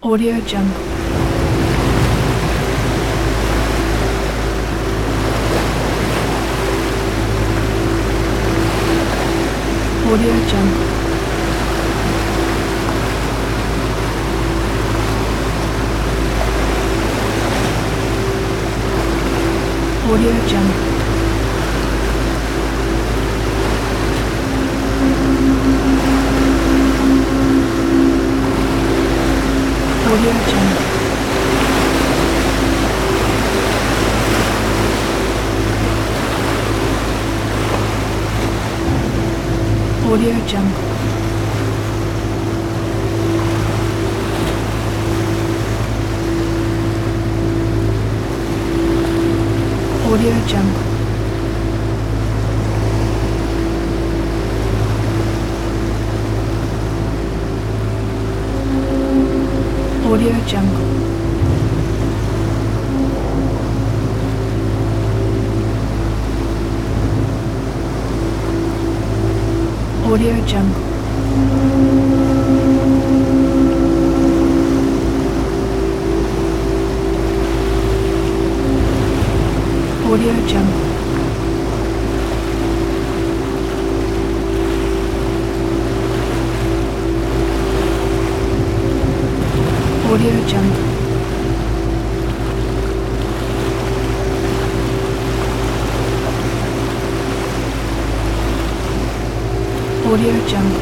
Audio Jungle. Audio Jungle. Audio Jungle. Audio Jungle. Audio Jungle. Audio Jungle. Audio Jungle. Audio Jungle. Audio Jungle. Audio Jungle. Audio Jungle.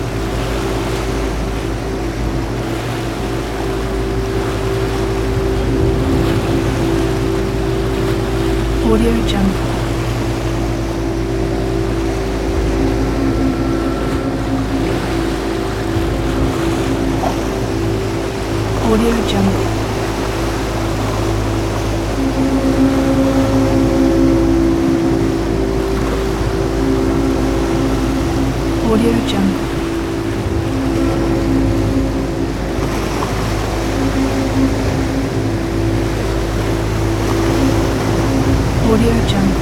Audio Jungle. Audio Jungle. Audio Jungle. Audio Jungle.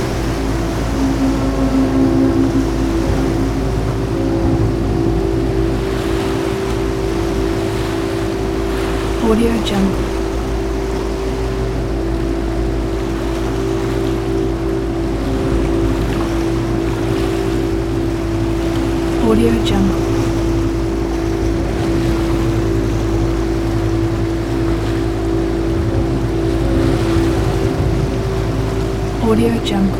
Audio Jungle. Audio Jungle. Audio Jungle.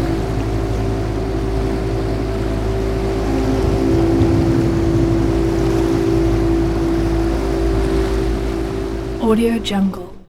Audio Jungle.